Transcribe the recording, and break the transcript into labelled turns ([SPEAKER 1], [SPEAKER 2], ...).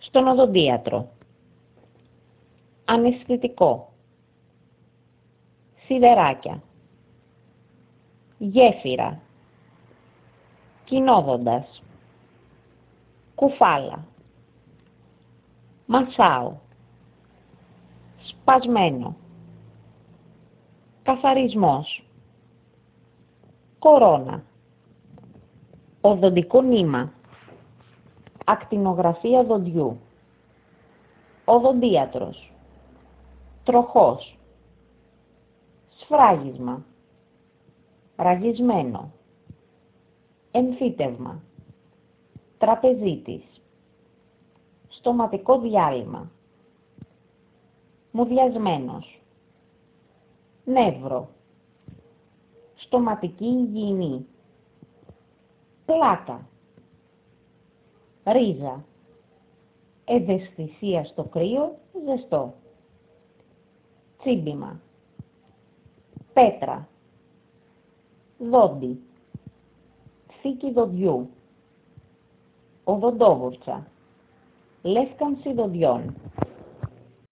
[SPEAKER 1] στον οδοντίατρο. Αναισθητικό. Σιδεράκια. Γέφυρα. Κοινόδοντας. Κουφάλα. Μασάω. Σπασμένο. Καθαρισμός. Κορώνα. Οδοντικό νήμα. Ακτινογραφία δοντιού. Οδοντίατρος. Τροχός. Σφράγισμα. Ραγισμένο. Εμφύτευμα. Τραπεζίτης. Στοματικό διάλειμμα. Μουδιασμένος. Νεύρο. Στοματική υγιεινή. Πλάκα. Ρίζα. Ευαισθησία στο κρύο, ζεστό. Τσίμπημα. Πέτρα. Δόντι. Θήκη δοντιού. Οδοντόβουρτσα. Λεύκανση δοντιών.